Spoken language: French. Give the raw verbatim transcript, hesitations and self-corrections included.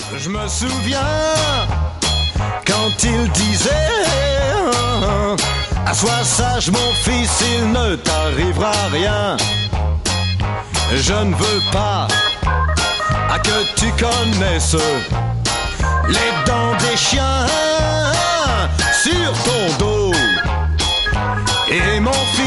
Je me souviens quand il disait assois sage mon fils, il ne t'arrivera rien. Je ne veux pas à que tu connaisses les dents des chiens sur ton dos. Et mon fils